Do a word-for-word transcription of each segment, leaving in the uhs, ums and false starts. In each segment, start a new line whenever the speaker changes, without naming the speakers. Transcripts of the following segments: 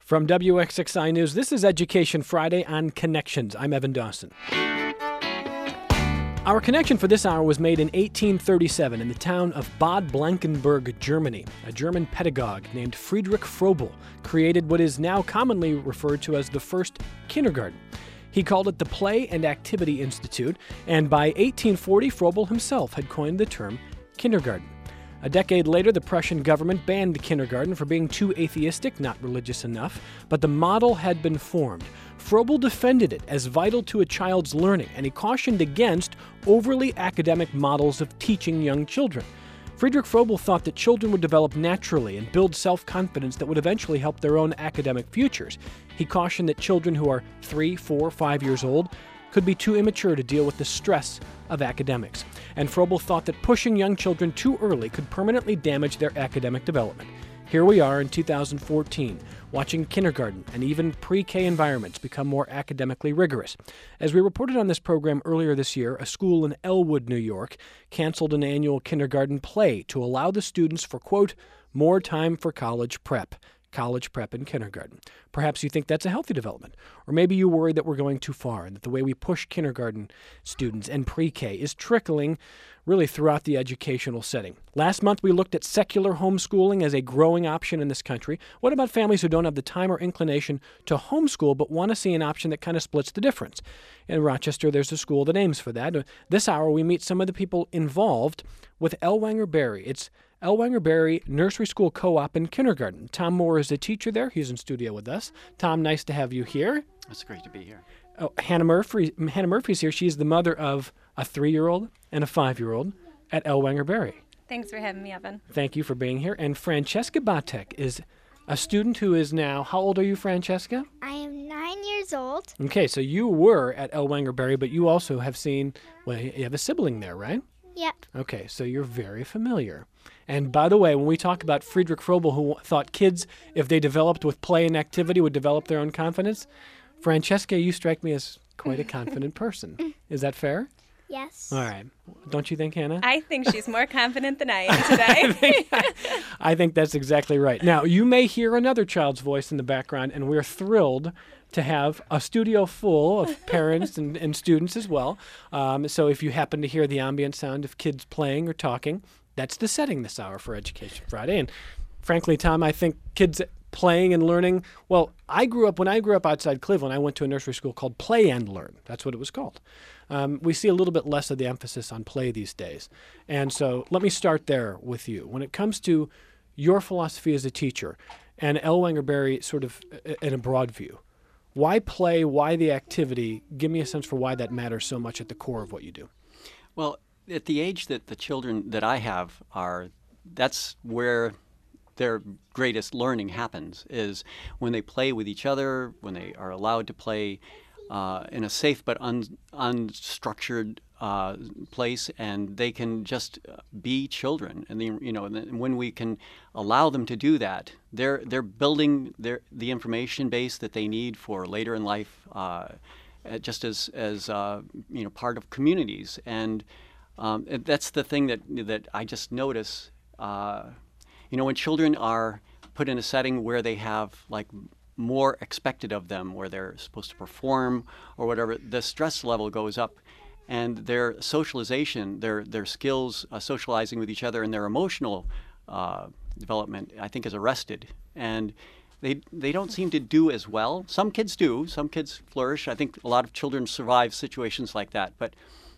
From W X X I News, this is Education Friday on Connections. I'm Evan Dawson. Our connection for this hour was made in eighteen thirty-seven in the town of Bad Blankenburg, Germany. A German pedagogue named Friedrich Froebel created what is now commonly referred to as the first kindergarten. He called it the Play and Activity Institute, and by eighteen forty, Froebel himself had coined the term kindergarten. A decade later, the Prussian government banned kindergarten for being too atheistic, not religious enough, but the model had been formed. Froebel defended it as vital to a child's learning, and he cautioned against overly academic models of teaching young children. Friedrich Froebel thought that children would develop naturally and build self-confidence that would eventually help their own academic futures. He cautioned that children who are three, four, five years old could be too immature to deal with the stress of academics. And Froebel thought that pushing young children too early could permanently damage their academic development. Here we are in two thousand fourteen, watching kindergarten and even pre-K environments become more academically rigorous. As we reported on this program earlier this year, a school in Elwood, New York, canceled an annual kindergarten play to allow the students for, quote, more time for college prep. College prep and kindergarten. Perhaps you think that's a healthy development. Or maybe you worry that we're going too far and that the way we push kindergarten students and pre-K is trickling really throughout the educational setting. Last month, we looked at secular homeschooling as a growing option in this country. What about families who don't have the time or inclination to homeschool but want to see an option that kind of splits the difference? In Rochester, there's a school that aims for that. This hour, we meet some of the people involved with Ellwanger Berry. It's Ellwanger Berry Nursery School Co-op and Kindergarten. Tom Moore is a teacher there. He's in studio with us. Tom, nice to have you here.
It's great to be here.
Oh, Hannah Murphy. Hannah Murphy's here. She's the mother of a three-year-old and a five-year-old at Ellwanger Berry.
Thanks for having me, Evan.
Thank you for being here. And Francesca Batek is a student who is now, how old are you, Francesca?
I am nine years old.
Okay, so you were at Ellwanger Berry, but you also have seen, well, you have a sibling there, right?
Yep.
Okay, so you're very familiar. And by the way, when we talk about Friedrich Froebel, who thought kids, if they developed with play and activity, would develop their own confidence, Francesca, you strike me as quite a confident person. Is that fair?
Yes.
All right. Don't you think, Hannah?
I think she's more confident than I am today.
I, think, I think that's exactly right. Now, you may hear another child's voice in the background, and we're thrilled to have a studio full of parents and, and students as well. Um, so if you happen to hear the ambient sound of kids playing or talking, that's the setting this hour for Education Friday. And frankly, Tom, I think kids playing and learning, well, I grew up, when I grew up outside Cleveland, I went to a nursery school called Play and Learn. That's what it was called. Um, we see a little bit less of the emphasis on play these days. And so let me start there with you. When it comes to your philosophy as a teacher and Ellwanger Berry sort of in a broad view, why play, why the activity? Give me a sense for why that matters so much at the core of what you do.
Well, at the age that the children that I have are, that's where their greatest learning happens, is when they play with each other, when they are allowed to play uh, in a safe but un, unstructured uh, place, and they can just be children. And the, you know, and when we can allow them to do that, they're they're building their the information base that they need for later in life, uh, just as as uh, you know, part of communities. And um, that's the thing that that I just notice. Uh, You know, when children are put in a setting where they have like more expected of them, where they're supposed to perform or whatever, the stress level goes up, and their socialization, their their skills uh, socializing with each other, and their emotional uh, development, I think, is arrested. And they they don't seem to do as well. Some kids do. Some kids flourish. I think a lot of children survive situations like that. But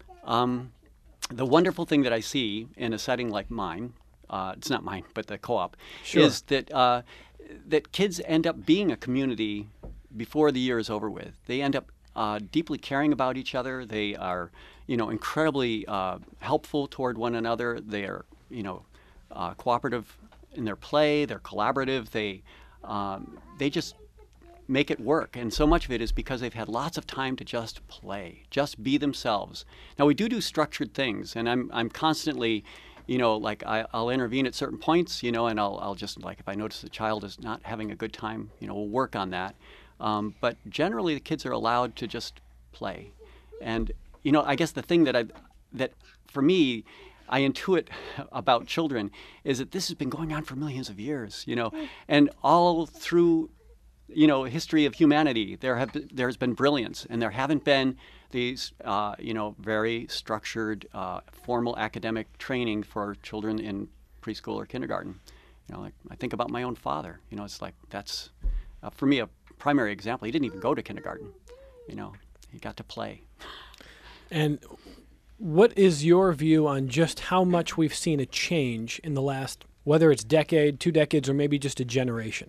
um, the wonderful thing that I see in a setting like mine, Uh, it's not mine, but the co-op,
Sure.
is that uh, that kids end up being a community before the year is over with. They end up uh, deeply caring about each other. They are, you know, incredibly uh, helpful toward one another. They are, you know, uh, cooperative in their play. They're collaborative. They um, they just make it work. And so much of it is because they've had lots of time to just play, just be themselves. Now, we do do structured things, and I'm I'm constantly, you know, like I, I'll intervene at certain points, you know, and I'll, I'll just, like, if I notice the child is not having a good time, you know, we'll work on that. Um, but generally, the kids are allowed to just play. And, you know, I guess the thing that I, that for me, I intuit about children is that this has been going on for millions of years, you know, and all through you know, history of humanity, there have been, there's been brilliance, and there haven't been these, uh, you know, very structured, uh, formal academic training for children in preschool or kindergarten. You know, like I think about my own father. You know, it's like that's, uh, for me, a primary example. He didn't even go to kindergarten. You know, he got to play.
And what is your view on just how much we've seen a change in the last, whether it's decade, two decades, or maybe just a generation?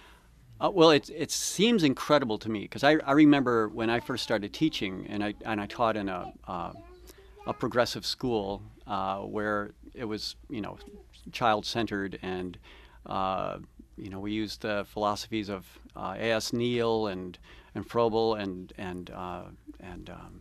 Uh, well, it it seems incredible to me because I, I remember when I first started teaching, and I and I taught in a uh, a progressive school uh, where it was, you know, child-centered, and uh, you know, we used the philosophies of uh, A S Neal and and Froebel and and uh, and um,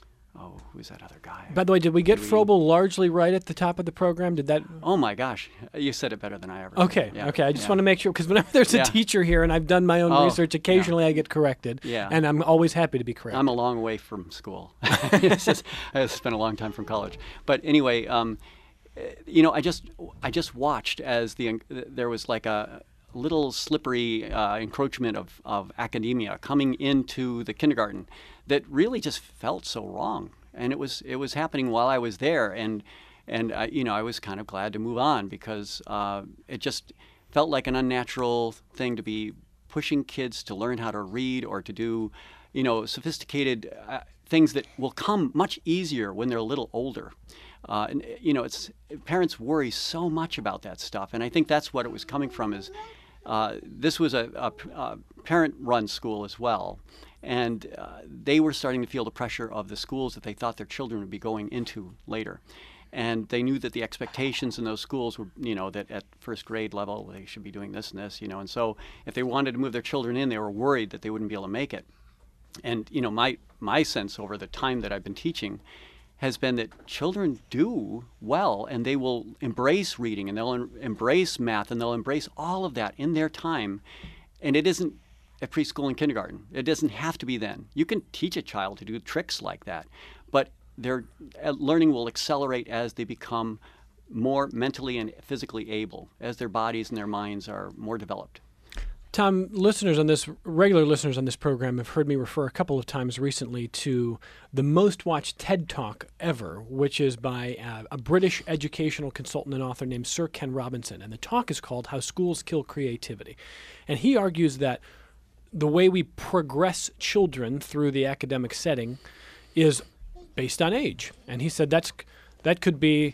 oh, who's that other guy?
By the way, did we get
Dewey.
Froebel largely right at the top of the program? Did that?
Oh my gosh, you said it better than I ever.
Okay,
Yeah,
okay. I just
yeah.
want to make sure, because whenever there's a
Yeah.
teacher here, and I've done my own
Oh,
research, occasionally I get corrected,
Yeah.
and I'm always happy to be corrected.
I'm a long way from school. It's just, I spent a long time from college. But anyway, um, you know, I just I just watched as the there was like a little slippery uh, encroachment of, of academia coming into the kindergarten that really just felt so wrong. And it was it was happening while I was there, and and I, you know, I was kind of glad to move on because uh, it just felt like an unnatural thing to be pushing kids to learn how to read or to do, you know, sophisticated uh, things that will come much easier when they're a little older. Uh, and you know, it's parents worry so much about that stuff, and I think that's what it was coming from. Is uh, this was a, a, a parent-run school as well. And uh, they were starting to feel the pressure of the schools that they thought their children would be going into later. And they knew that the expectations in those schools were, you know, that at first grade level they should be doing this and this, you know. And so if they wanted to move their children in, they were worried that they wouldn't be able to make it. And, you know, my, my sense over the time that I've been teaching has been that children do well, and they will embrace reading, and they'll em- embrace math, and they'll embrace all of that in their time. And it isn't at preschool and kindergarten. It doesn't have to be then. You can teach a child to do tricks like that, but their uh, learning will accelerate as they become more mentally and physically able, as their bodies and their minds are more developed.
Tom, listeners on this, regular listeners on this program have heard me refer a couple of times recently to the most watched TED Talk ever, which is by uh, a British educational consultant and author named Sir Ken Robinson. And the talk is called How Schools Kill Creativity. And he argues that the way we progress children through the academic setting is based on age. And he said that's that could be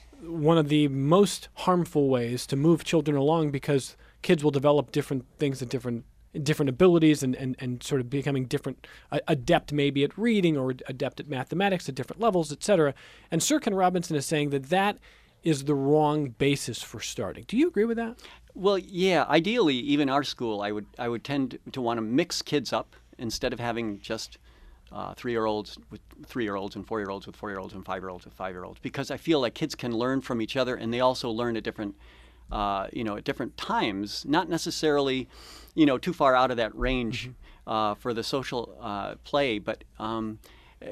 one of the most harmful ways to move children along, because kids will develop different things and different different abilities and, and, and sort of becoming different, uh, adept maybe at reading or adept at mathematics at different levels, et cetera. And Sir Ken Robinson is saying that that is the wrong basis for starting. Do you agree with that?
Well, yeah. Ideally, even our school, I would I would tend to want to mix kids up instead of having just uh, three-year-olds with three-year-olds and four-year-olds with four-year-olds and five-year-olds with five-year-olds, because I feel like kids can learn from each other, and they also learn at different, uh, you know, at different times, not necessarily, you know, too far out of that range mm-hmm. uh, for the social uh, play, but. Um,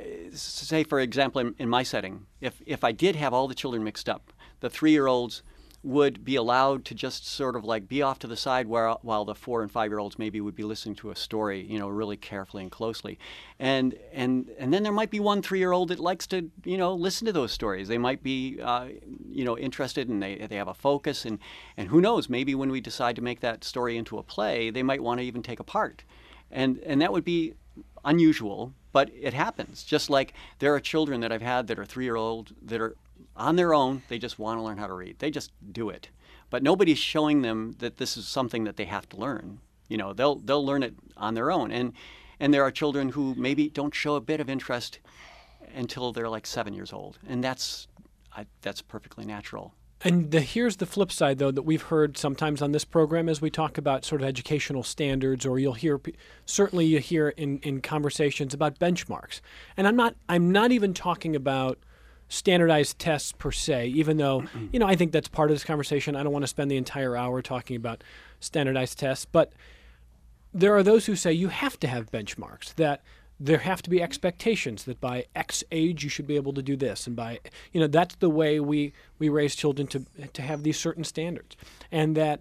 Say, for example, in, in my setting, if if I did have all the children mixed up, the three-year-olds would be allowed to just sort of like be off to the side, where, while the four and five-year-olds maybe would be listening to a story, you know, really carefully and closely. And and and then there might be one three-year-old that likes to, you know, listen to those stories. They might be, uh, you know, interested, and they they have a focus. And, and who knows, maybe when we decide to make that story into a play, they might want to even take a part. And and that would be unusual, but it happens. Just like there are children that I've had that are three-year-old that are on their own. They just want to learn how to read. They just do it. But nobody's showing them that this is something that they have to learn. You know, they'll they'll learn it on their own. And and there are children who maybe don't show a bit of interest until they're like seven years old, and that's I, that's perfectly natural.
And the, here's the flip side, though, that we've heard sometimes on this program as we talk about sort of educational standards, or you'll hear, certainly you hear in, in conversations about benchmarks. And I'm not I'm not even talking about standardized tests per se, even though, you know, I think that's part of this conversation. I don't want to spend the entire hour talking about standardized tests, but there are those who say you have to have benchmarks, that there have to be expectations that by X age you should be able to do this, and by, you know, that's the way we, we raise children to to have these certain standards. And that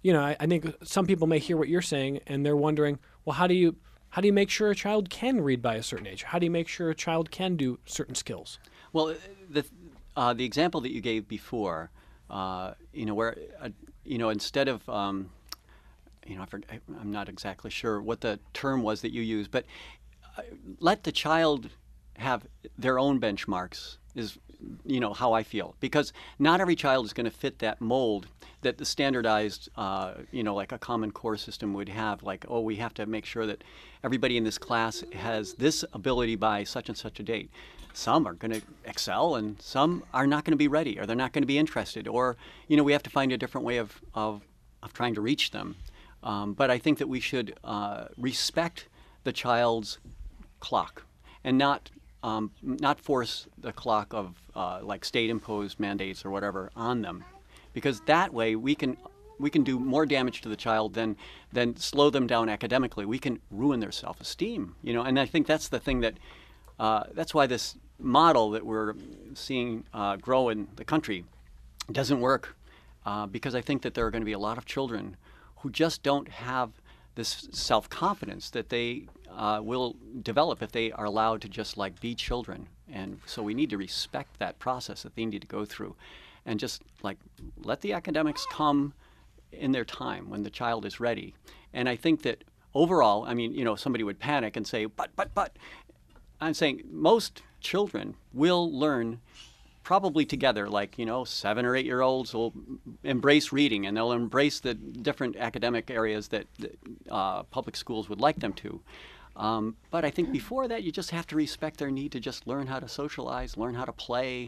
you know, I, I think some people may hear what you're saying and they're wondering, well, how do you how do you make sure a child can read by a certain age? How do you make sure a child can do certain skills?
Well, the uh, the example that you gave before, uh, you know, where uh, you know instead of um, you know, I forget, I'm not exactly sure what the term was that you used, but uh, let the child have their own benchmarks is, you know, how I feel. Because not every child is going to fit that mold that the standardized, uh, you know, like a Common Core system would have. Like, oh, we have to make sure that everybody in this class has this ability by such and such a date. Some are going to excel and some are not going to be ready, or they're not going to be interested, or, you know, we have to find a different way of, of, of trying to reach them. Um, but I think that we should uh, respect the child's clock and not um, not force the clock of uh, like state-imposed mandates or whatever on them, because that way we can we can do more damage to the child than than slow them down academically. We can ruin their self-esteem, you know. And I think that's the thing that uh, that's why this model that we're seeing uh, grow in the country doesn't work, uh, because I think that there are going to be a lot of children who just don't have this self-confidence that they uh, will develop if they are allowed to just like be children. And so we need to respect that process that they need to go through, and just like let the academics come in their time when the child is ready. And I think that overall, I mean, you know, somebody would panic and say, but, but, but, I'm saying most children will learn probably together, like, you know, seven or eight year olds will embrace reading, and they'll embrace the different academic areas that uh, public schools would like them to. Um, but I think before that, you just have to respect their need to just learn how to socialize, learn how to play.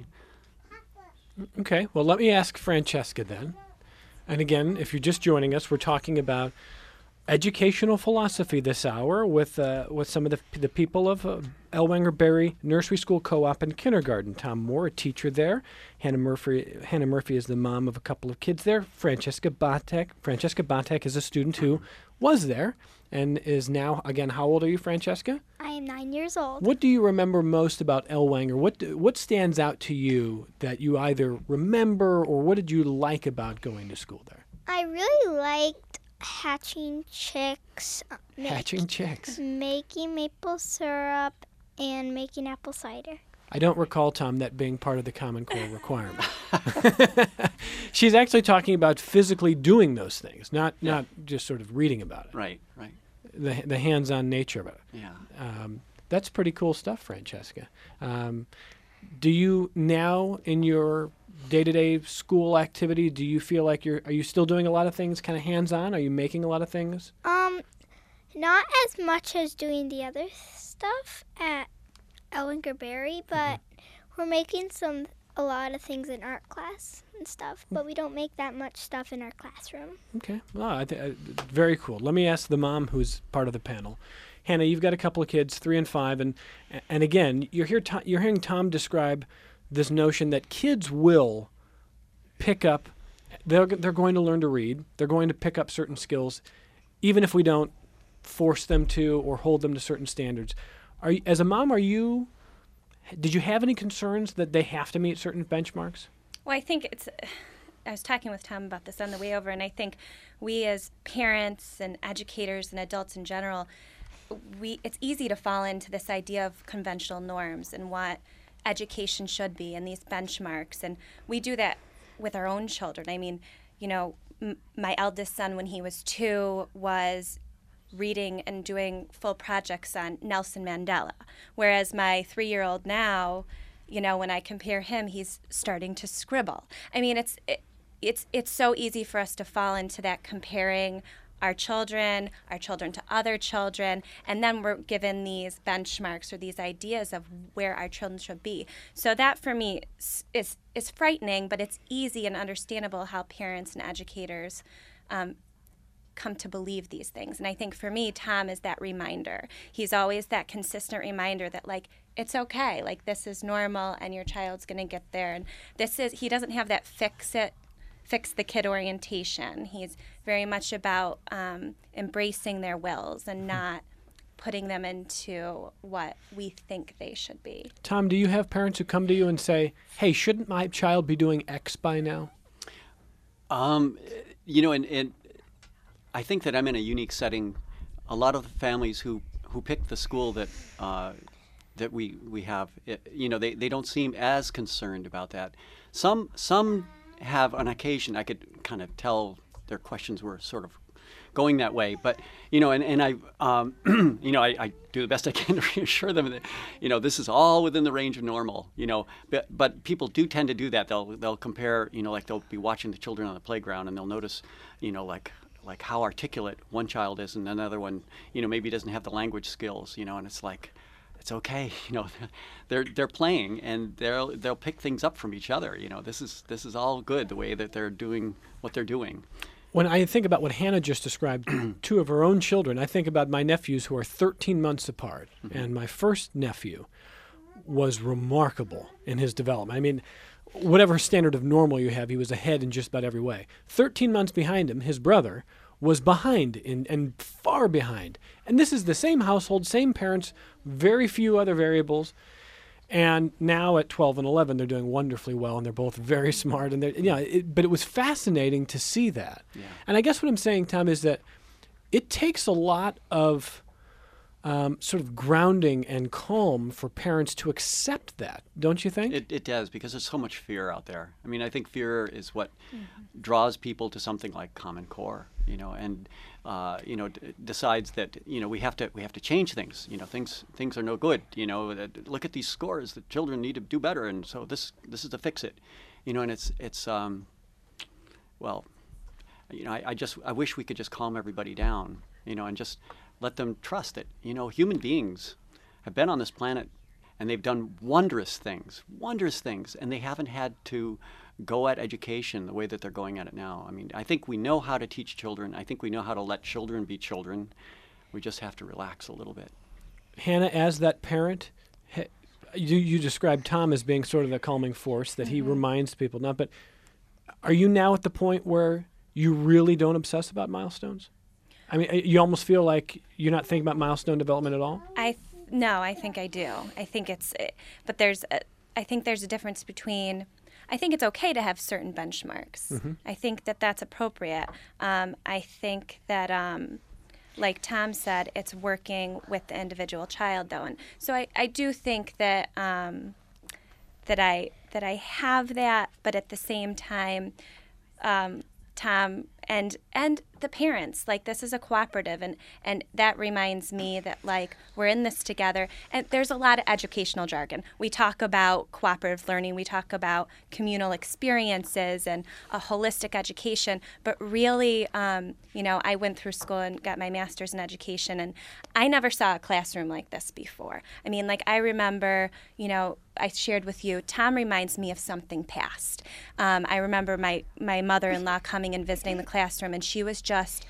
Okay, well, let me ask Francesca then. And again, if you're just joining us, we're talking about educational philosophy this hour with uh, with some of the the people of uh, Ellwanger Berry Nursery School Co-op and Kindergarten. Tom Moore, a teacher there. Hannah Murphy Hannah Murphy is the mom of a couple of kids there. Francesca Batek Francesca Batek is a student who was there and is now, again, how old are you, Francesca?
I am nine years old.
What do you remember most about Ellwanger? What do, what stands out to you that you either remember, or what did you like about going to school there?
I really liked hatching chicks, uh, make-
Hatching chicks.
making maple syrup, and making apple cider.
I don't recall, Tom, that being part of the Common Core requirement. She's actually talking about physically doing those things, not
Yeah.
not just sort of reading about it.
Right, right.
The the hands-on nature of it.
Yeah.
Um, that's pretty cool stuff, Francesca. Um, do you now, in your day-to-day school activity, do you feel like you're, are you still doing a lot of things kind of hands-on? Are you making a lot of things?
Um, not as much as doing the other stuff at Ellwanger Berry, but we're making some a lot of things in art class and stuff, but we don't make that much stuff in our classroom.
Okay. Well, I th- uh, very cool. Let me ask the mom who's part of the panel. Hannah, you've got a couple of kids, three and five, and and again, you're here. To, you're hearing Tom describe this notion that kids will pick up. They're they're going to learn to read. They're going to pick up certain skills, even if we don't force them to or hold them to certain standards. Are you, as a mom, are you? Did you have any concerns that they have to meet certain benchmarks?
Well, I think it's, I was talking with Tom about this on the way over, and I think we as parents and educators and adults in general, we it's easy to fall into this idea of conventional norms and what education should be and these benchmarks. And we do that with our own children. I mean, you know, m- my eldest son, when he was two, was reading and doing full projects on Nelson Mandela, whereas my three-year-old now, you know, when I compare him, he's starting to scribble. I mean, it's it, it's it's so easy for us to fall into that, comparing our children, our children to other children, and then we're given these benchmarks or these ideas of where our children should be. So that for me is is, is frightening, but it's easy and understandable how parents and educators um, come to believe these things. And I think for me, Tom is that reminder. He's always that consistent reminder that, like, it's okay, like, this is normal and your child's going to get there. And this is, he doesn't have that fix it, fix the kid orientation. He's very much about um, embracing their wills and not putting them into what we think they should be.
Tom, do you have parents who come to you and say, hey, shouldn't my child be doing X by now?
Um, you know, and, and I think that I'm in a unique setting. A lot of the families who, who pick the school that uh, that we, we have, it, you know, they, they don't seem as concerned about that. Some some have on occasion, I could kind of tell their questions were sort of going that way. But, you know, and, and I, um, you know, I, I do the best I can to reassure them that, you know, this is all within the range of normal, you know, but, but people do tend to do that. They'll, they'll compare, you know, like they'll be watching the children on the playground and they'll notice, you know, like, like how articulate one child is and another one, you know, maybe doesn't have the language skills, you know, and it's like, it's okay, you know, they're they're playing and they'll they'll pick things up from each other, you know. This is this is all good the way that they're doing what they're doing.
When I think about what Hannah just described, two of her own children, I think about my nephews who are thirteen months apart, mm-hmm. and my first nephew was remarkable in his development. I mean, whatever standard of normal you have, he was ahead in just about every way. thirteen months behind him, his brother was behind in, and far behind. And this is the same household, same parents, very few other variables. And now at twelve and eleven, they're doing wonderfully well, and they're both very smart. And they're, you know, it, but it was fascinating to see that.
Yeah.
And I guess what I'm saying, Tom, is that it takes a lot of um, sort of grounding and calm for parents to accept that, don't you think?
It, it does, because there's so much fear out there. I mean, I think fear is what mm-hmm. draws people to something like Common Core, you know, and uh, you know, d- decides that, you know, we have to we have to change things. You know, things things are no good. You know, that, look at these scores. The children need to do better, and so this this is to fix it. You know, and it's it's um, well, you know, I, I just I wish we could just calm everybody down. You know, and just let them trust it. You know, human beings have been on this planet and they've done wondrous things, wondrous things, and they haven't had to go at education the way that they're going at it now. I mean, I think we know how to teach children. I think we know how to let children be children. We just have to relax a little bit.
Hannah, as that parent, you, you described Tom as being sort of the calming force that mm-hmm. he reminds people not, but are you now at the point where you really don't obsess about milestones? I mean, you almost feel like you're not thinking about milestone development at all?
I th- no, I think I do. I think it's, but there's, a, I think there's a difference between. I think it's okay to have certain benchmarks. Mm-hmm. I think that that's appropriate. Um, I think that, um, like Tom said, it's working with the individual child, though, and so I, I do think that um, that I that I have that, but at the same time, um, Tom and and the parents, like, this is a cooperative, and and that reminds me that, like, we're in this together. And there's a lot of educational jargon. We talk about cooperative learning, we talk about communal experiences and a holistic education, but really, um, you know, I went through school and got my master's in education, and I never saw a classroom like this before. I mean, like, I remember, you know, I shared with you, Tom reminds me of something past. Um, I remember my, my mother-in-law coming and visiting the classroom, and she was just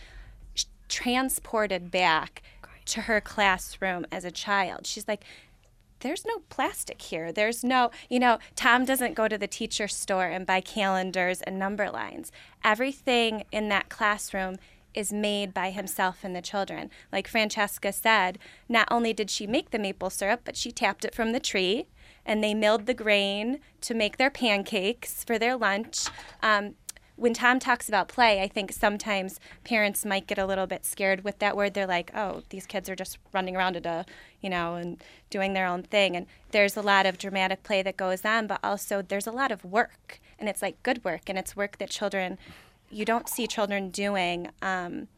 transported back to her classroom as a child. She's like, there's no plastic here. There's no, you know, Tom doesn't go to the teacher store and buy calendars and number lines. Everything in that classroom is made by himself and the children. Like Francesca said, not only did she make the maple syrup, but she tapped it from the tree, and they milled the grain to make their pancakes for their lunch. Um, when Tom talks about play, I think sometimes parents might get a little bit scared with that word. They're like, oh, these kids are just running around at a, you know, and doing their own thing. And there's a lot of dramatic play that goes on, but also there's a lot of work. And it's like good work, and it's work that children, you don't see children doing, um,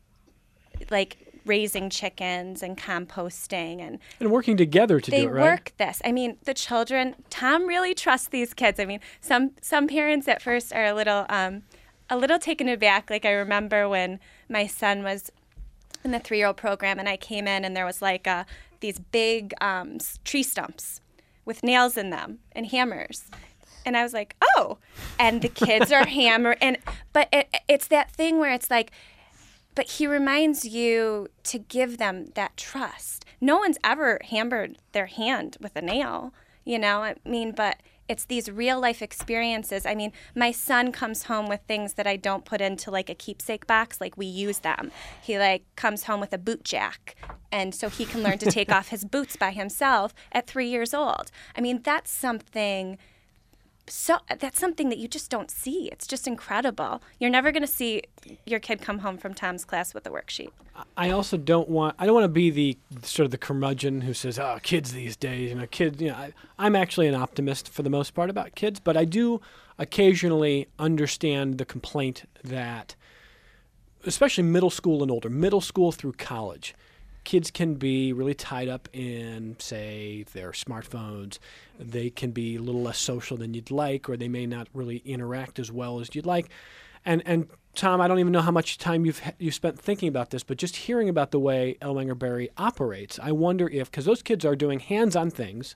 like raising chickens and composting and
and working together to
they
do it, right?
They work this. I mean, the children, Tom really trusts these kids. I mean, some some parents at first are a little um, a little taken aback. Like, I remember when my son was in the three-year-old program, and I came in, and there was like uh, these big um, tree stumps with nails in them and hammers. And I was like, oh, and the kids are hammer. And but it, it's that thing where it's like, but he reminds you to give them that trust. No one's ever hammered their hand with a nail, you know? I mean, but it's these real life experiences. I mean, my son comes home with things that I don't put into like a keepsake box. Like, we use them. He like comes home with a boot jack, and so he can learn to take off his boots by himself at three years old. I mean, that's something so that's something that you just don't see. It's just incredible. You're never going to see your kid come home from Tom's class with a worksheet.
I also don't want I don't want to be the sort of the curmudgeon who says, "Oh, kids these days, you know, kids." You know, I, I'm actually an optimist for the most part about kids, but I do occasionally understand the complaint that, especially middle school and older, middle school through college, kids can be really tied up in, say, their smartphones. They can be a little less social than you'd like, or they may not really interact as well as you'd like. And and Tom, I don't even know how much time you've you spent thinking about this, but just hearing about the way Ellwanger Berry operates, I wonder if, because those kids are doing hands-on things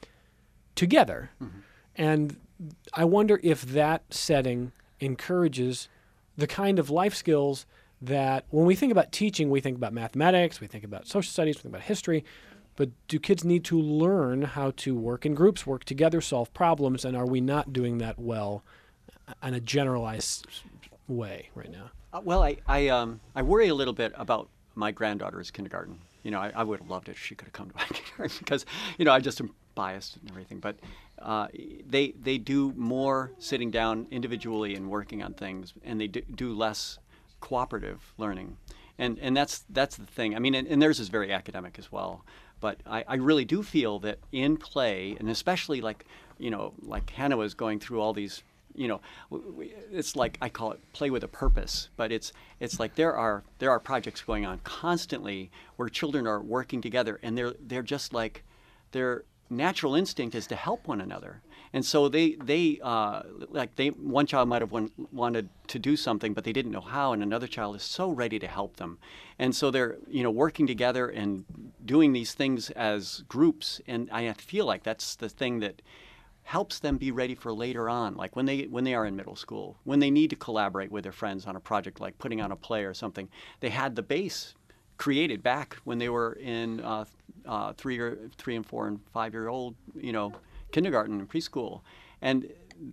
together, mm-hmm. and I wonder if that setting encourages the kind of life skills that when we think about teaching, we think about mathematics, we think about social studies, we think about history, but do kids need to learn how to work in groups, work together, solve problems, and are we not doing that well in a generalized way right now?
Uh, well, I I, um, I worry a little bit about my granddaughter's kindergarten. You know, I, I would have loved it if she could have come to my kindergarten because, you know, I just am biased and everything. But uh, they they do more sitting down individually and working on things, and they do, do less cooperative learning. And and that's that's the thing. I mean, and, and theirs is very academic as well. But I, I really do feel that in play, and especially like, you know, like Hannah was going through all these, you know, it's like I call it play with a purpose. But it's it's like there are there are projects going on constantly where children are working together, and they're they're just like their natural instinct is to help one another. And so they they uh, like they one child might have one, wanted to do something, but they didn't know how, and another child is so ready to help them. And so they're you know working together and doing these things as groups. And I feel like that's the thing that helps them be ready for later on, like when they when they are in middle school, when they need to collaborate with their friends on a project like putting on a play or something. They had the base created back when they were in uh, uh, three or three and four and five year old, you know. kindergarten and preschool, and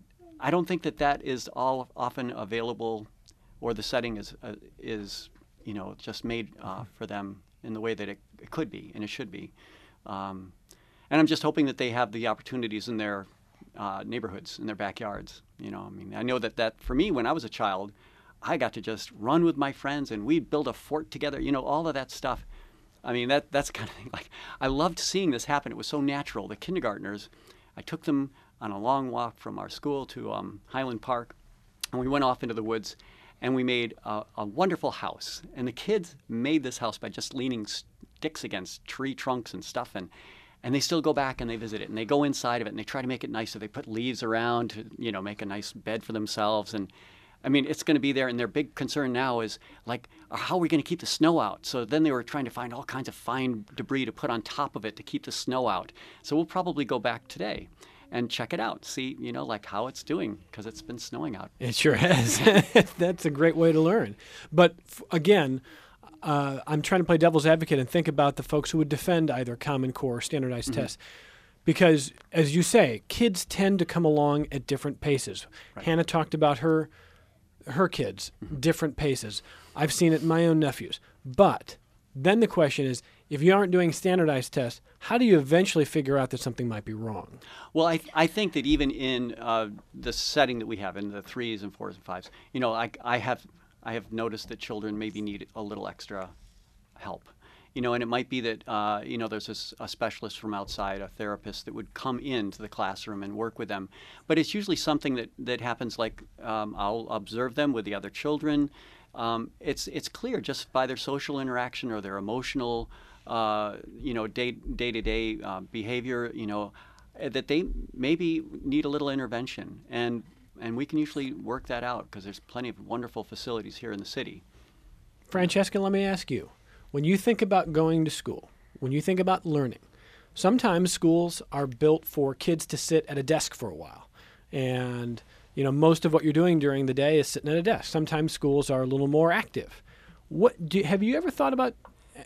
I don't think that that is all often available, or the setting is uh, is you know just made uh, for them in the way that it, it could be and it should be, um, and I'm just hoping that they have the opportunities in their uh, neighborhoods, in their backyards. You know, I mean, I know that that for me when I was a child, I got to just run with my friends and we'd build a fort together. You know, all of that stuff. I mean, that that's kind of thing. Like I loved seeing this happen. It was so natural. The kindergartners. I took them on a long walk from our school to um, Highland Park, and we went off into the woods, and we made a, a wonderful house. And the kids made this house by just leaning sticks against tree trunks and stuff, and and they still go back and they visit it, and they go inside of it, and they try to make it nicer. They put leaves around to, you know, make a nice bed for themselves, and I mean, it's going to be there, and their big concern now is, like, how are we going to keep the snow out? So then they were trying to find all kinds of fine debris to put on top of it to keep the snow out. So we'll probably go back today and check it out, see, you know, like how it's doing, because it's been snowing out.
It sure has. That's a great way to learn. But, f- again, uh, I'm trying to play devil's advocate and think about the folks who would defend either Common Core or standardized
Mm-hmm.
tests. Because, as you say, kids tend to come along at different paces.
Right.
Hannah talked about her her kids, different paces. I've seen it in my own nephews. But then the question is, if you aren't doing standardized tests, how do you eventually figure out that something might be wrong?
Well, I I think that even in uh, the setting that we have in the threes and fours and fives, you know, I I have I have noticed that children maybe need a little extra help. You know, and it might be that, uh, you know, there's a, a specialist from outside, a therapist that would come into the classroom and work with them. But it's usually something that, that happens like um, I'll observe them with the other children. Um, it's it's clear just by their social interaction or their emotional, uh, you know, day, day-to-day uh, behavior, you know, that they maybe need a little intervention. And, and we can usually work that out because there's plenty of wonderful facilities here in the city.
Francesca, let me ask you. When you think about going to school, when you think about learning, sometimes schools are built for kids to sit at a desk for a while. And, you know, most of what you're doing during the day is sitting at a desk. Sometimes schools are a little more active. What do, have you ever thought about,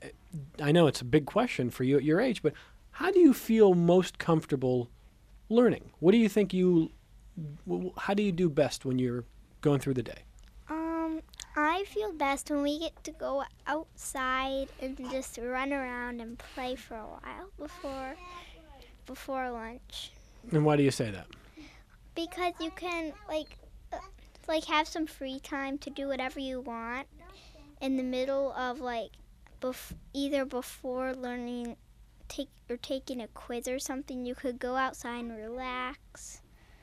I know it's a big question for you at your age, but how do you feel most comfortable learning? What do you think you, how do you do best when you're going through the day?
I feel best when we get to go outside and just run around and play for a while before before lunch.
And why do you say that?
because you can like uh, like have some free time to do whatever you want in the middle of like bef- either before learning take or taking a quiz or something. You could go outside and relax.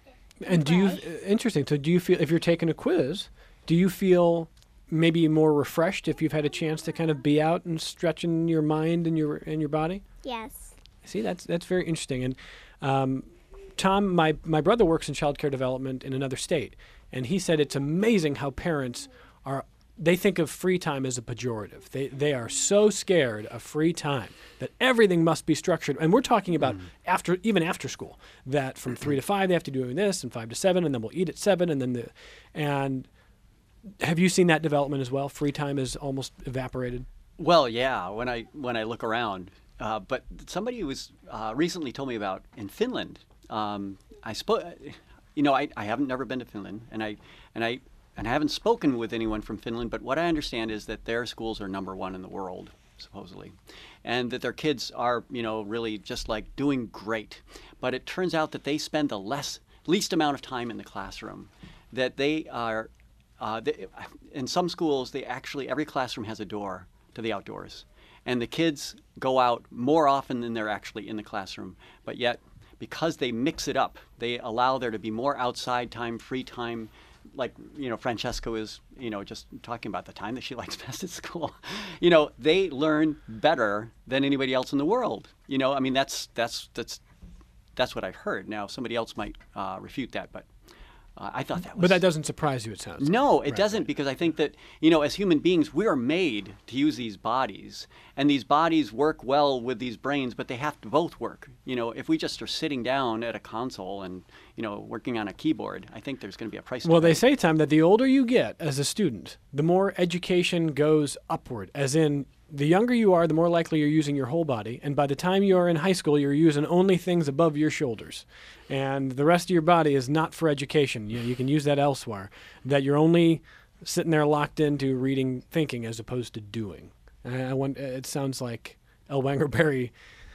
And do you, interesting, so do you feel, if you're taking a quiz, do you feel maybe more refreshed if you've had a chance to kind of be out and stretching your mind and your and your body?
Yes.
See, that's that's very interesting. And um, Tom, my, my brother works in child care development in another state, and he said it's amazing how parents are, they think of free time as a pejorative. They they are so scared of free time that everything must be structured. And we're talking about mm. after even after school, that from three to five they have to do this, and five to seven, and then we'll eat at seven, and then the and have you seen that development as well? Free time is almost evaporated.
Well, yeah. When I when I look around, uh, but somebody was uh, recently told me about in Finland. Um, I spoke, you know, I, I haven't never been to Finland, and I and I. And I haven't spoken with anyone from Finland, but what I understand is that their schools are number one in the world, supposedly, and that their kids are, you know, really just like doing great. But it turns out that they spend the less, least amount of time in the classroom. That they are, uh, they, in some schools, they actually every classroom has a door to the outdoors, and the kids go out more often than they're actually in the classroom. But yet, because they mix it up, they allow there to be more outside time, free time. Like, you know, Francesca is, you know, just talking about the time that she likes best at school. You know, they learn better than anybody else in the world. You know, I mean, that's that's that's that's what I've heard. Now, somebody else might uh, refute that, but uh, I thought that was.
But that doesn't surprise you, it sounds.
No, it
right.
doesn't, because I think that, you know, as human beings, we are made to use these bodies, and these bodies work well with these brains, but they have to both work. You know, if we just are sitting down at a console and, you know, working on a keyboard, I think there's going to be a price tag.
Well, they say, Tom, that the older you get as a student, the more education goes upward, as in the younger you are, the more likely you're using your whole body. And by the time you're in high school, you're using only things above your shoulders. And the rest of your body is not for education. You know, you can use that elsewhere. That you're only sitting there locked into reading, thinking, as opposed to doing. And I want, it sounds like Ellwanger Berry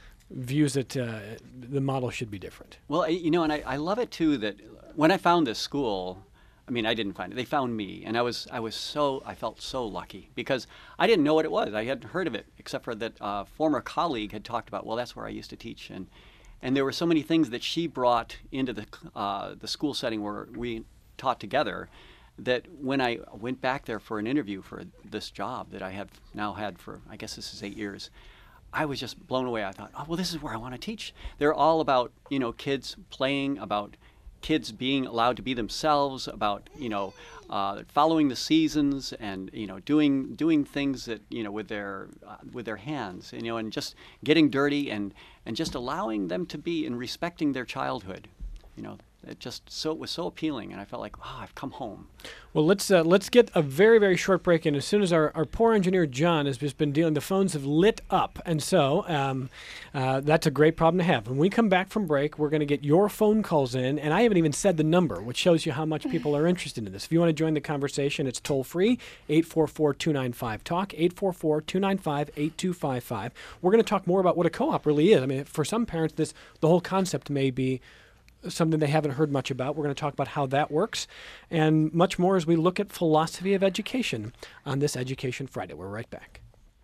views it, uh, the model should be different.
Well, you know, and I, I love it, too, that when I found this school, I mean, I didn't find it. They found me, and I was I was so I felt so lucky because I didn't know what it was. I hadn't heard of it except for that uh, former colleague had talked about. Well, that's where I used to teach, and and there were so many things that she brought into the uh, the school setting where we taught together that when I went back there for an interview for this job that I have now had for I guess this is eight years, I was just blown away. I thought, oh well, this is where I want to teach. They're all about you know kids playing, about kids being allowed to be themselves, about you know uh, following the seasons and you know doing doing things that you know with their uh, with their hands, you know, and just getting dirty and and just allowing them to be and respecting their childhood, you know. It just so it was so appealing, and I felt like, oh, I've come home.
Well, let's uh, let's get a very very short break in. As soon as our, our poor engineer John has just been dealing, the phones have lit up, and so um, uh, that's a great problem to have. When we come back from break, we're going to get your phone calls in, and I haven't even said the number, which shows you how much people are interested in this. If you want to join the conversation, it's toll free eight four four, two nine five, talk eight four four, two nine five, eight two five five. We're going to talk more about what a co-op really is. I mean, for some parents, this the whole concept may be something they haven't heard much about. We're going to talk about how that works and much more as we look at philosophy of education on this Education Friday. We're right back.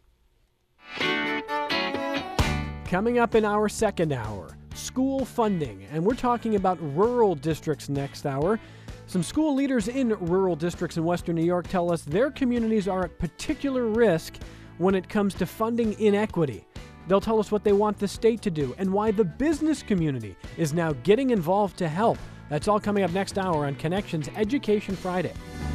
Coming up in our second hour, school funding. And we're talking about rural districts next hour. Some school leaders in rural districts in Western New York tell us their communities are at particular risk when it comes to funding inequity. They'll tell us what they want the state to do and why the business community is now getting involved to help. That's all coming up next hour on Connections Education Friday.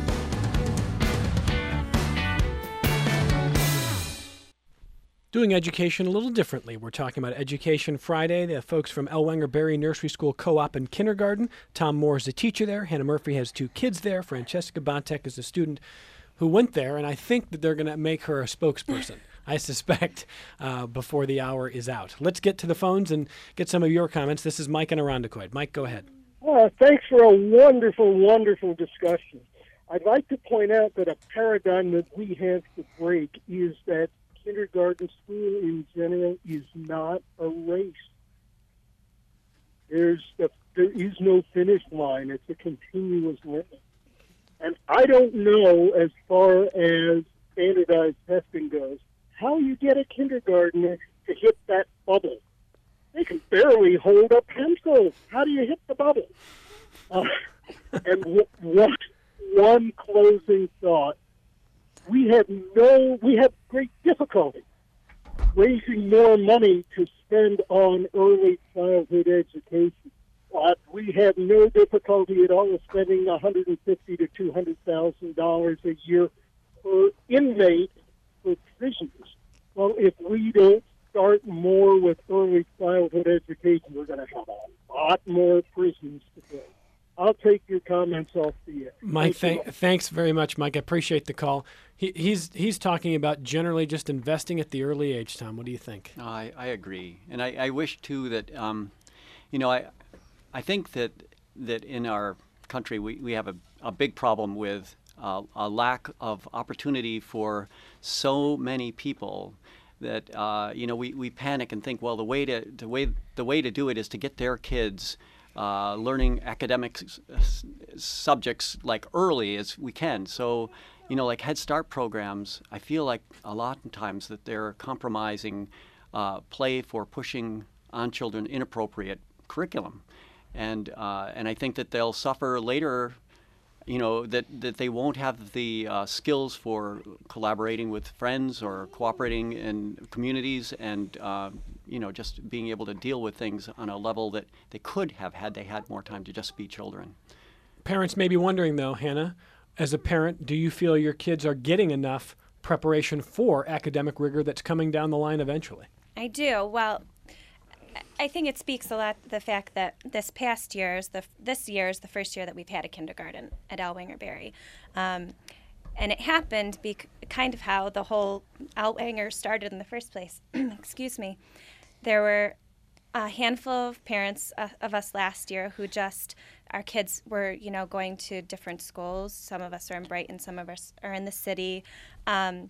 Doing education a little differently. We're talking about Education Friday. The folks from Ellwanger Berry Nursery School Co-op and Kindergarten. Tom Moore is a teacher there. Hannah Murphy has two kids there. Francesca Bontek is a student who went there, and I think that they're going to make her a spokesperson. I suspect, uh, before the hour is out. Let's get to the phones and get some of your comments. This is Mike in Irondequoit. Mike, go ahead.
Uh, thanks for a wonderful, wonderful discussion. I'd like to point out that a paradigm that we have to break is that kindergarten school in general is not a race. There's the there is no finish line. It's a continuous learning. And I don't know, as far as standardized testing goes, how you get a kindergartner to hit that bubble. They can barely hold a pencil. How do you hit the bubble? Uh, and w- what, one closing thought. We have no, we have great difficulty raising more money to spend on early childhood education. But we have no difficulty at all spending one hundred fifty thousand to two hundred thousand dollars a year per inmate for prisons. Well, if we don't start more with early childhood education, we're going to have a lot more prisons to build. I'll take your comments off the air.
Mike, th- thanks very much, Mike. I appreciate the call. He, he's he's talking about generally just investing at the early age, Tom. What do you think?
No, I, I agree. And I, I wish, too, that, um, you know, I I think that that in our country we, we have a, a big problem with uh, a lack of opportunity for so many people that, uh, you know, we, we panic and think, well, the way to the way the way to do it is to get their kids Uh, learning academic s- subjects like early as we can. So, you know, like Head Start programs, I feel like a lot of times that they're compromising uh, play for pushing on children inappropriate curriculum. And uh, and I think that they'll suffer later, you know, that, that they won't have the uh, skills for collaborating with friends or cooperating in communities and, uh, you know, just being able to deal with things on a level that they could have had they had more time to just be children.
Parents may be wondering, though, Hannah, as a parent, do you feel your kids are getting enough preparation for academic rigor that's coming down the line eventually?
I do. Well, I think it speaks a lot the fact that this past year is the this year is the first year that we've had a kindergarten at Ellwanger Berry, um, and it happened be kind of how the whole Ellwanger started in the first place. Excuse me. There were a handful of parents uh, of us last year who just our kids were you know going to different schools. Some of us are in Brighton, some of us are in the city, um,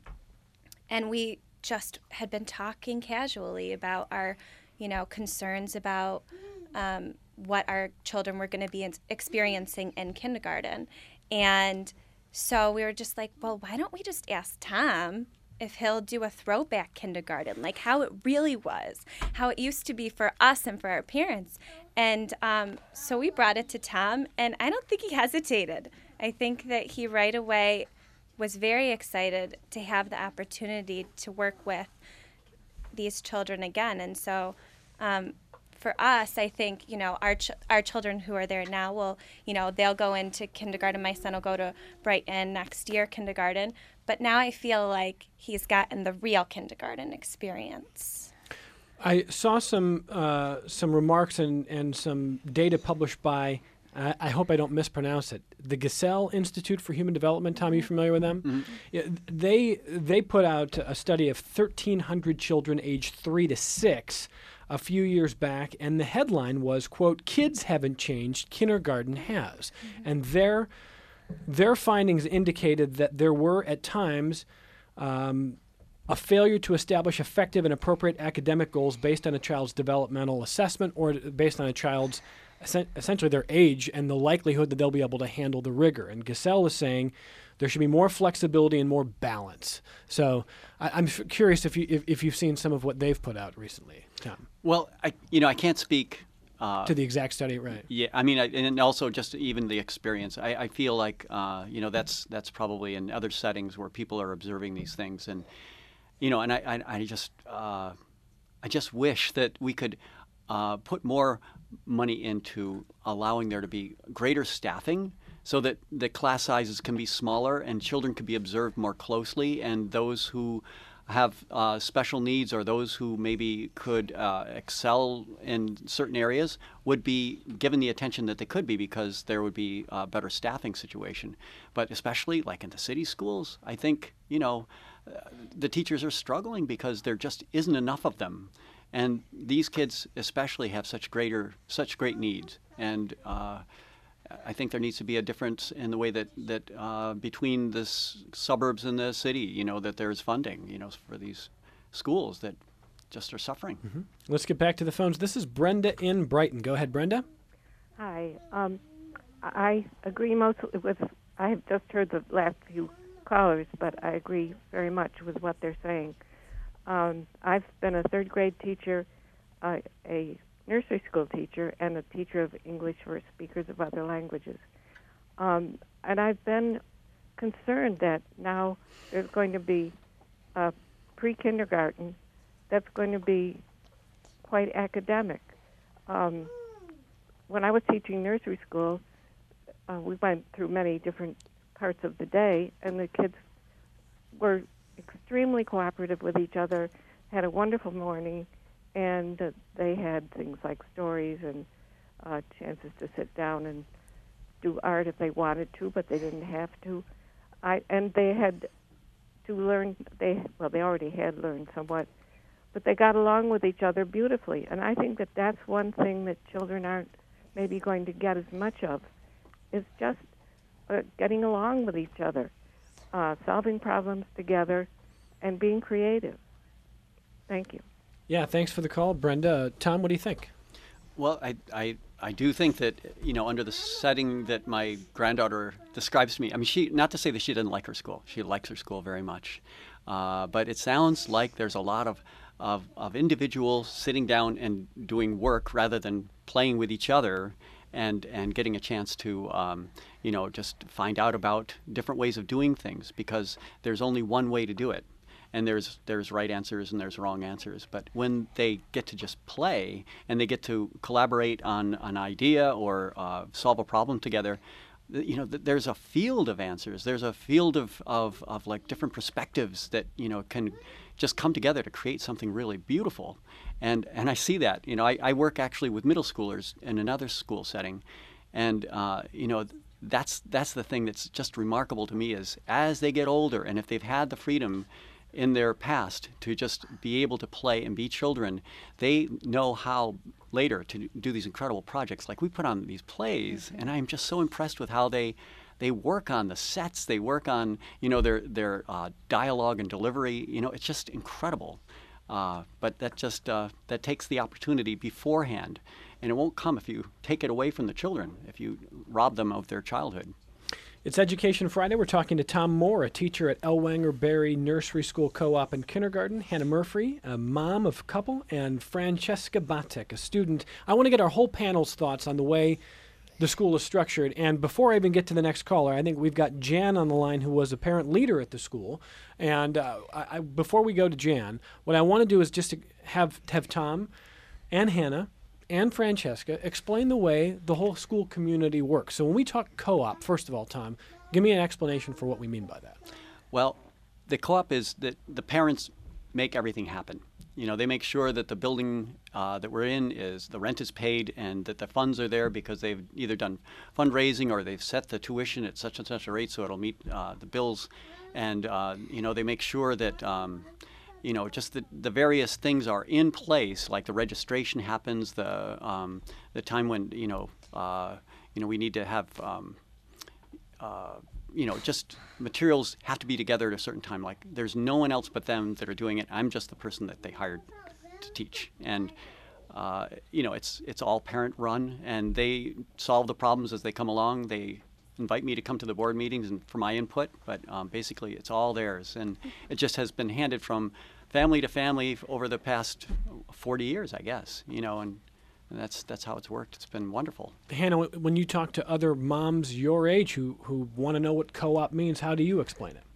and we just had been talking casually about our you know, concerns about um, what our children were going to be in- experiencing in kindergarten. And so we were just like, well, why don't we just ask Tom if he'll do a throwback kindergarten, like how it really was, how it used to be for us and for our parents. And um, so we brought it to Tom, and I don't think he hesitated. I think that he right away was very excited to have the opportunity to work with these children again. And so um, for us, I think, you know, our ch- our children who are there now will, you know, they'll go into kindergarten. My son will go to Brighton next year, kindergarten. But now I feel like he's gotten the real kindergarten experience.
I saw some uh, some remarks and, and some data published by, uh, I hope I don't mispronounce it, the Gesell Institute for Human Development. Tom, are you familiar with them? Mm-hmm. Yeah, they they put out a study of thirteen hundred children aged three to six a few years back, and the headline was, quote, "Kids haven't changed, kindergarten has." Mm-hmm. And their their findings indicated that there were at times um, a failure to establish effective and appropriate academic goals based on a child's developmental assessment or based on a child's essentially their age and the likelihood that they'll be able to handle the rigor. And Gesell is saying there should be more flexibility and more balance. So I, I'm f- curious if you if, if you've seen some of what they've put out recently, Tom.
Well, I you know I can't speak uh,
to the exact study, right?
Yeah, I mean, I, and also just even the experience. I, I feel like uh, you know that's that's probably in other settings where people are observing these things, and you know, and I I, I just uh, I just wish that we could uh, put more money into allowing there to be greater staffing so that the class sizes can be smaller and children can be observed more closely, and those who have uh, special needs or those who maybe could uh, excel in certain areas would be given the attention that they could be because there would be a better staffing situation. But especially like in the city schools, I think, you know, uh, the teachers are struggling because there just isn't enough of them. And these kids especially have such greater, such great needs. And uh, I think there needs to be a difference in the way that, that uh, between the s- suburbs and the city, you know, that there's funding, you know, for these schools that just are suffering.
Mm-hmm. Let's get back to the phones. This is Brenda in Brighton. Go ahead, Brenda.
Hi. Um, I agree mostly with, I have just heard the last few callers, but I agree very much with what they're saying. Um, I've been a third grade teacher, uh, a nursery school teacher, and a teacher of English for speakers of other languages. Um, and I've been concerned that now there's going to be a pre-kindergarten that's going to be quite academic. Um, when I was teaching nursery school, uh, we went through many different parts of the day, and the kids were extremely cooperative with each other, had a wonderful morning, and uh, they had things like stories and uh, chances to sit down and do art if they wanted to, but they didn't have to. I and they had to learn. They well, they already had learned somewhat, but they got along with each other beautifully. And I think that that's one thing that children aren't maybe going to get as much of, is just uh, getting along with each other, uh, solving problems together, and being creative. Thank you.
Yeah, thanks for the call, Brenda. Tom, what do you think?
Well, I, I, I do think that, you know, under the setting that my granddaughter describes to me, I mean, she, not to say that she doesn't like her school. She likes her school very much. Uh, but it sounds like there's a lot of, of, of individuals sitting down and doing work rather than playing with each other and, and getting a chance to, um, you know, just find out about different ways of doing things, because there's only one way to do it. And there's there's right answers and there's wrong answers. But when they get to just play and they get to collaborate on an idea or uh, solve a problem together, you know, th- there's a field of answers. There's a field of, of, of like different perspectives that, you know, can just come together to create something really beautiful. And and I see that. You know, I, I work actually with middle schoolers in another school setting. And, uh, you know, that's that's the thing that's just remarkable to me, is as they get older and if they've had the freedom in their past to just be able to play and be children, they know how later to do these incredible projects. Like we put on these plays, and I'm just so impressed with how they they work on the sets, they work on, you know, their their uh, dialogue and delivery. You know, it's just incredible. Uh, but that just uh, that takes the opportunity beforehand, and it won't come if you take it away from the children, if you rob them of their childhood.
It's Education Friday. We're talking to Tom Moore, a teacher at Ellwanger Berry Nursery School Co-op and Kindergarten, Hannah Murphy, a mom of a couple, and Francesca Batek, a student. I want to get our whole panel's thoughts on the way the school is structured. And before I even get to the next caller, I think we've got Jan on the line, who was a parent leader at the school. And uh, I, I, before we go to Jan, what I want to do is just to have, have Tom and Hannah and Francesca explain the way the whole school community works. So when we talk co-op, first of all, Tom, give me an explanation for what we mean by that.
Well, the co-op is that the parents make everything happen. You know, they make sure that the building uh, that we're in is, the rent is paid, and that the funds are there because they've either done fundraising or they've set the tuition at such and such a rate so it'll meet uh, the bills. And, uh, you know, they make sure that um, you know, just the, the various things are in place, like the registration happens, the um, the time when, you know, uh, you know, we need to have, um, uh, you know, just materials have to be together at a certain time. Like there's no one else but them that are doing it. I'm just the person that they hired to teach. And, uh, you know, it's it's all parent run, and they solve the problems as they come along. They invite me to come to the board meetings and for my input, but um, basically it's all theirs. And it just has been handed from family to family over the past forty years, I guess, you know, and, and that's that's how it's worked. It's been wonderful.
Hannah, when you talk to other moms your age who, who want to know what co-op means, how do you explain it?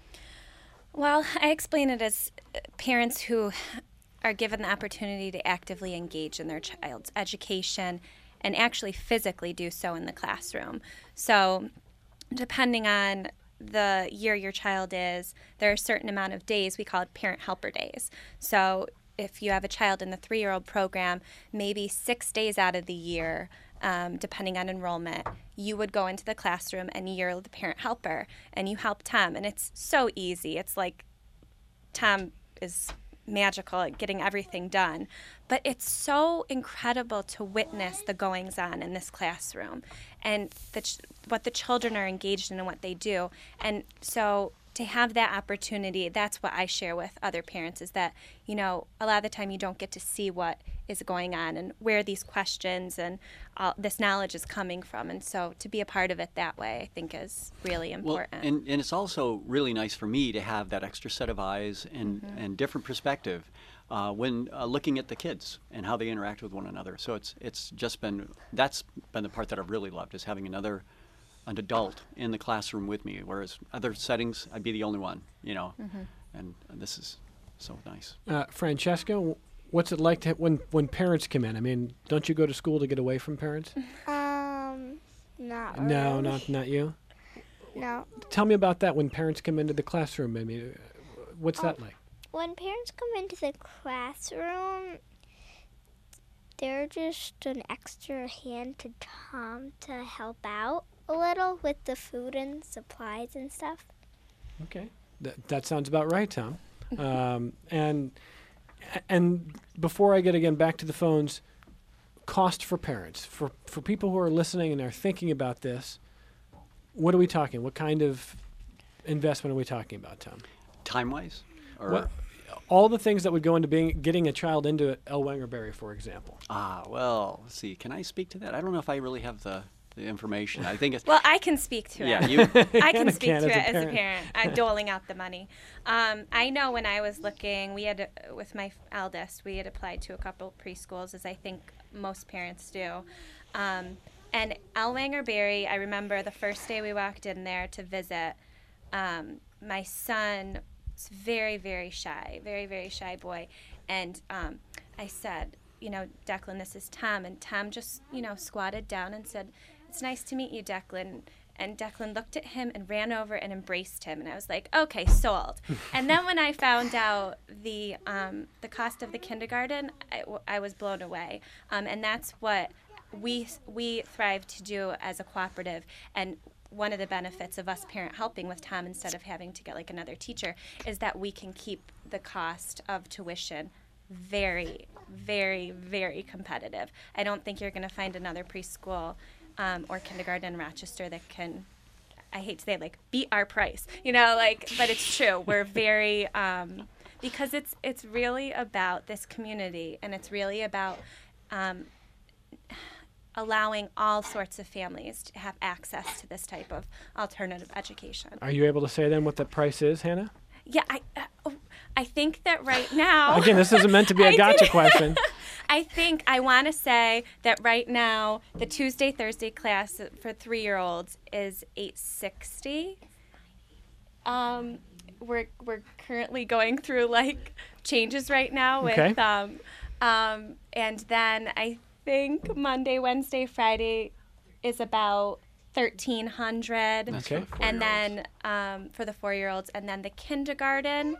Well, I explain it as parents who are given the opportunity to actively engage in their child's education and actually physically do so in the classroom. So depending on the year your child is, there are a certain amount of days, we call it parent helper days. So if you have a child in the three-year-old program, maybe six days out of the year, um, depending on enrollment, you would go into the classroom and you're the parent helper and you help Tom. And it's so easy. It's like Tom is magical at getting everything done. But it's so incredible to witness the goings-on in this classroom and the ch- what the children are engaged in and what they do. And so to have that opportunity, that's what I share with other parents, is that, you know, a lot of the time you don't get to see what is going on and where these questions and all this knowledge is coming from. And so to be a part of it that way, I think is really important.
Well, and, and it's also really nice for me to have that extra set of eyes and,
Mm-hmm.
and different perspective uh, when uh, looking at the kids and how they interact with one another. So it's it's just been, that's been the part that I've really loved, is having another, an adult in the classroom with me, whereas other settings, I'd be the only one, you know,
Mm-hmm.
and, and this is so nice.
Uh, Francesca, what's it like to, when when parents come in? I mean, don't you go to school to get away from parents?
Um, not
No,
really.
not not you.
No.
Tell me about that when parents come into the classroom. I mean, uh, what's that like?
When parents come into the classroom, they're just an extra hand to Tom to help out a little with the food and supplies and stuff.
Okay, that that sounds about right, Tom. Um, and and before I get again back to the phones, cost for parents, for for people who are listening and are thinking about this, what are we talking? What kind of investment are we talking about, Tom?
Time-wise? Or,
What, all the things that would go into being getting a child into El Wengerberry, for example.
ah, well, let's see, can I speak to that? I don't know if I really have the, the information. I think it's,
Well, I can speak to
yeah,
it.
you,
I can
Hannah
speak
can
to
as a
it as a
parent.
parent. I'm doling out the money. Um, I know when I was looking, we had, uh, with my eldest, we had applied to a couple preschools, as I think most parents do. Um, and El Wengerberry, I remember the first day we walked in there to visit, um, my son was very, very shy, very, very shy boy. And um, I said, you know, Declan, this is Tom. And Tom just, you know, squatted down and said, it's nice to meet you, Declan. And Declan looked at him and ran over and embraced him. And I was like, okay, sold. And then when I found out the um, the cost of the kindergarten, I, w- I was blown away. Um, and that's what we we thrive to do as a cooperative. And one of the benefits of us parent helping with Tom instead of having to get like another teacher is that we can keep the cost of tuition very, very, very competitive. I don't think you're going to find another preschool um, or kindergarten in Rochester that can, I hate to say it, like beat our price, you know, like, but it's true. We're very, um, because it's, it's really about this community, and it's really about um, allowing all sorts of families to have access to this type of alternative education.
Are you able to say then what the price is, Hannah?
Yeah, I, uh, oh, I think that right now.
Again, this isn't meant to be
I
a gotcha
didn't-
question.
I think I want to say that right now the Tuesday Thursday class for three-year-olds is eight sixty. Um, we're we're currently going through like changes right now with
Okay.
um, um, and then I think Monday, Wednesday, Friday is about thirteen hundred.
That's
Okay.
for the
And
four-year-olds.
then um, for the four-year-olds, and then the kindergarten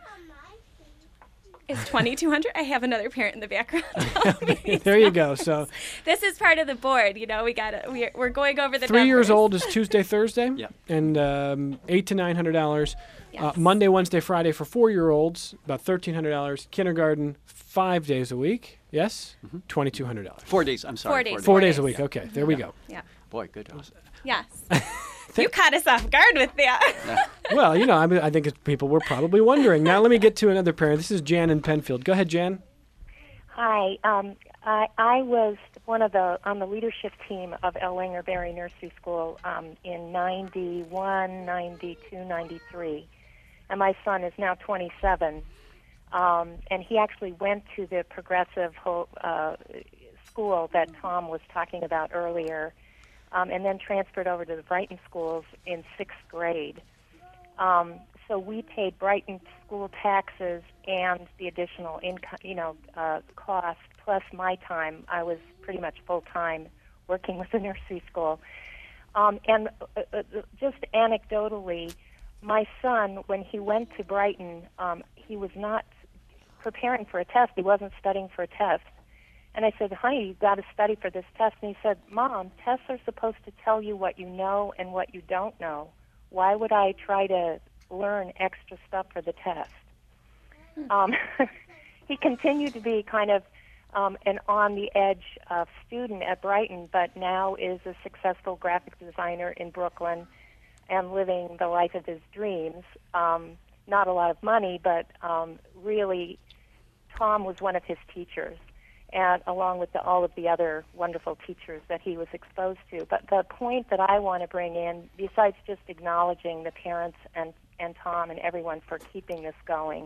is twenty-two hundred. I have another parent in the background. telling me these
There you
numbers.
go. So
This is part of the board. You know, we got to we're, we're going over the
three years
numbers.
old is Tuesday, Thursday,
Yeah.
and um, eight to nine hundred dollars. Uh,
Yes.
Monday, Wednesday, Friday for four-year-olds, about thirteen hundred dollars. Kindergarten, five days a week. Yes, twenty-two hundred dollars.
Four days, I'm sorry.
Four days.
Four
Four
days a
days.
week. Okay, there we go.
Yeah.
Boy, good job.
Yes. You caught us off guard with that.
Well, you know, I, mean, I think it's people were probably wondering. Now let me get to another parent. This is Jan in Penfield. Go ahead, Jan.
Hi, um, I, I was one of the on the leadership team of El Wengerberry Nursery School um, in ninety-one, ninety-two, ninety-three, and my son is now twenty-seven, um, and he actually went to the progressive ho- uh, school that Tom was talking about earlier, um, and then transferred over to the Brighton schools in sixth grade. Um, so we paid Brighton school taxes and the additional income, you know, uh, cost plus my time. I was pretty much full time working with the nursery school. Um, and uh, uh, just anecdotally, my son, when he went to Brighton, um, he was not preparing for a test. He wasn't studying for a test. And I said, honey, you've got to study for this test. And he said, Mom, tests are supposed to tell you what you know and what you don't know. Why would I try to learn extra stuff for the test? Um, he continued to be kind of um, an on-the-edge uh, student at Brighton, but now is a successful graphic designer in Brooklyn and living the life of his dreams. Um, not a lot of money, but um, really, Tom was one of his teachers. and along with the, all of the other wonderful teachers that he was exposed to. But the point that I want to bring in, besides just acknowledging the parents and, and Tom and everyone for keeping this going,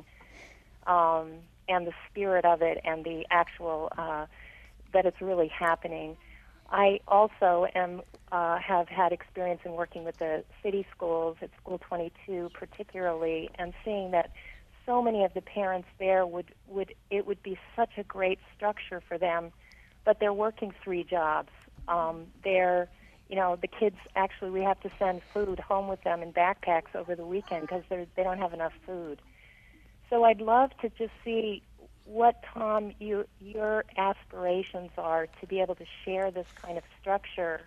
um, and the spirit of it and the actual, uh, that it's really happening, I also am uh, have had experience in working with the city schools at School twenty-two particularly, and seeing that so many of the parents there would, would it would be such a great structure for them, but they're working three jobs. Um, they're, you know, the kids actually, we have to send food home with them in backpacks over the weekend because they don't have enough food. So I'd love to just see what, Tom, you, your aspirations are to be able to share this kind of structure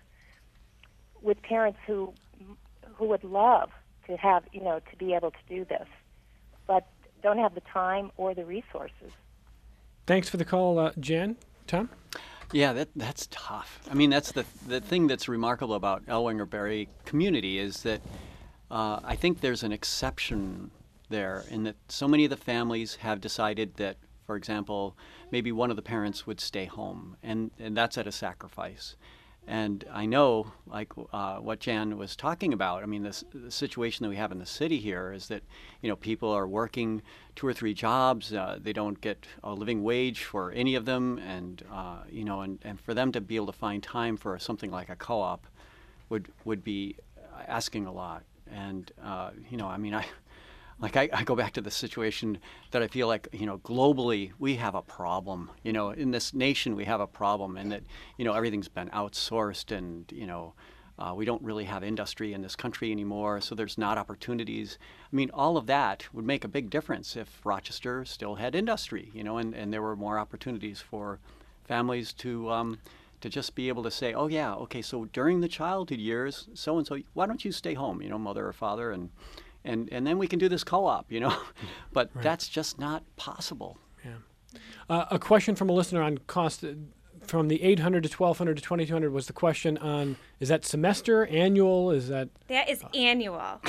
with parents who who would love to have, you know, to be able to do this, but don't have the time or the resources.
Thanks for the call, uh, Jan. Tom?
Yeah, that that's tough. I mean, that's the the thing that's remarkable about Ellwanger-Berry community is that uh, I think there's an exception there in that so many of the families have decided that, for example, maybe one of the parents would stay home, and, and that's at a sacrifice. And I know, like uh, what Jan was talking about, I mean, this, the situation that we have in the city here is that, you know, people are working two or three jobs. Uh, they don't get a living wage for any of them. And, uh, you know, and, and for them to be able to find time for something like a co-op would, would be asking a lot. And, uh, you know, I mean, I... Like I, I go back to the situation that I feel like, you know, globally we have a problem. You know, in this nation we have a problem, and that, you know, everything's been outsourced, and, you know, uh, we don't really have industry in this country anymore, so there's not opportunities. I mean, all of that would make a big difference if Rochester still had industry, you know, and, and there were more opportunities for families to um, to just be able to say, oh yeah, okay, so during the childhood years, so and so, why don't you stay home, you know, mother or father, and. And and then we can do this co-op, you know, but
Right.
that's just not possible.
Yeah. Uh, a question from a listener on cost from the eight hundred to twelve hundred to twenty-two hundred was the question on, is that semester, annual, is that?
That is annual.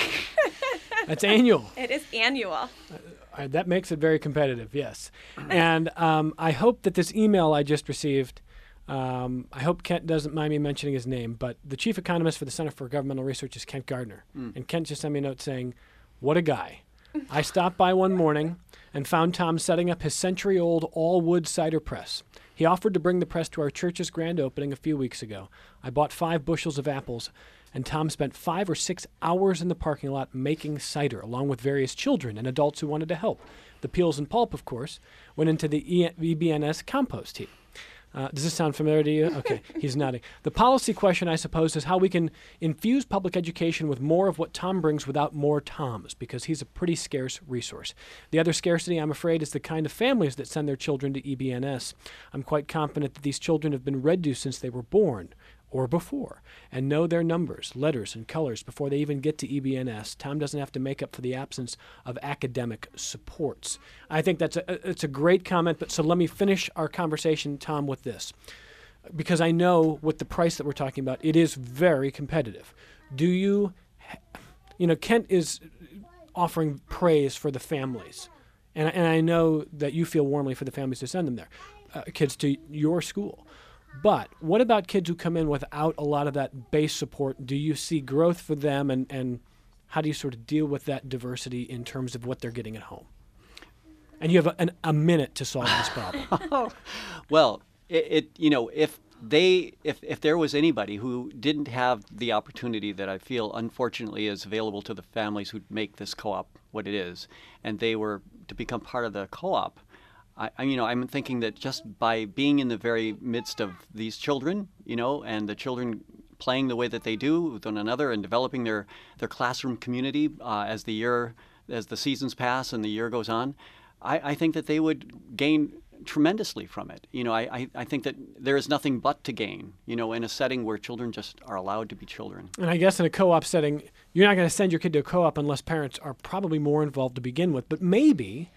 That's annual.
It is annual.
Uh, that makes it very competitive, yes. And um, I hope that this email I just received, um, I hope Kent doesn't mind me mentioning his name, but the chief economist for the Center for Governmental Research is Kent Gardner.
Mm.
And Kent just sent me a note saying, what a guy. I stopped by one morning and found Tom setting up his century-old all-wood cider press. He offered to bring the press to our church's grand opening a few weeks ago. I bought five bushels of apples, and Tom spent five or six hours in the parking lot making cider, along with various children and adults who wanted to help. The peels and pulp, of course, went into the E B N S compost heap. Uh, does this sound familiar to you? Okay, he's nodding. The policy question, I suppose, is how we can infuse public education with more of what Tom brings without more Toms, because he's a pretty scarce resource. The other scarcity, I'm afraid, is the kind of families that send their children to E B N S. I'm quite confident that these children have been read to since they were born, or before, and know their numbers, letters, and colors before they even get to E B N S. Tom doesn't have to make up for the absence of academic supports. I think that's a, it's a great comment, but so let me finish our conversation, Tom, with this. Because I know with the price that we're talking about, it is very competitive. Do you, you know, Kent is offering praise for the families, and, and I know that you feel warmly for the families to send them there, uh, kids to your school. But what about kids who come in without a lot of that base support? Do you see growth for them, and, and how do you sort of deal with that diversity in terms of what they're getting at home? And you have a, an, a minute to solve this problem.
Well, it, it you know, if they if if there was anybody who didn't have the opportunity that I feel unfortunately is available to the families who make this co-op what it is, and they were to become part of the co-op, I, I, you know, I'm thinking that just by being in the very midst of these children, you know, and the children playing the way that they do with one another and developing their, their classroom community uh, as the year, as the seasons pass and the year goes on, I, I think that they would gain tremendously from it. You know, I, I, I think that there is nothing but to gain, you know, in a setting where children just are allowed to be children.
And I guess in a co-op setting, you're not going to send your kid to a co-op unless parents are probably more involved to begin with. But maybe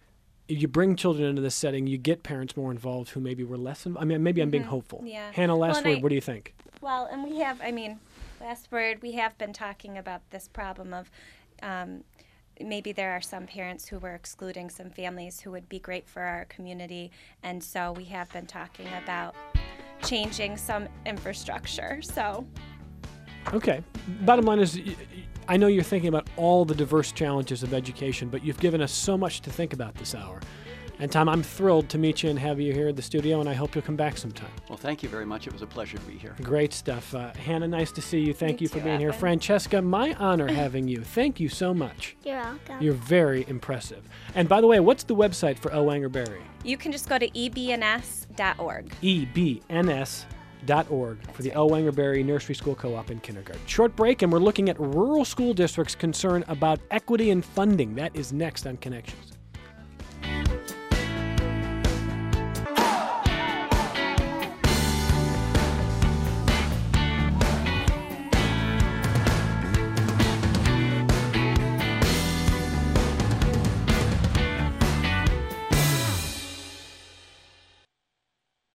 you bring children into this setting, you get parents more involved who maybe were less involved. I mean, maybe I'm being hopeful.
Yeah.
Hannah, last
Well,
word,
I,
what do you think?
Well, and we have, I mean, last word, we have been talking about this problem of um, maybe there are some parents who were excluding some families who would be great for our community, and so we have been talking about changing some infrastructure. So,
okay. Bottom line is, y- y- I know you're thinking about all the diverse challenges of education, but you've given us so much to think about this hour. And Tom, I'm thrilled to meet you and have you here at the studio, and I hope you'll come back sometime.
Well, thank you very much. It was a pleasure to be here.
Great stuff. Uh, Hannah, nice to see you. Thank
You
you for
too,
being here.
Evan.
Francesca, my honor having you. Thank you so much.
You're welcome.
You're very impressive. And by the way, what's the website for Ellwanger Berry?
you can just go to e b n s dot org.
E B N S dot org for the Ellwanger Berry Nursery School Co-op and Kindergarten. Short break, and we're looking at rural school districts' concern about equity and funding. That is next on Connections.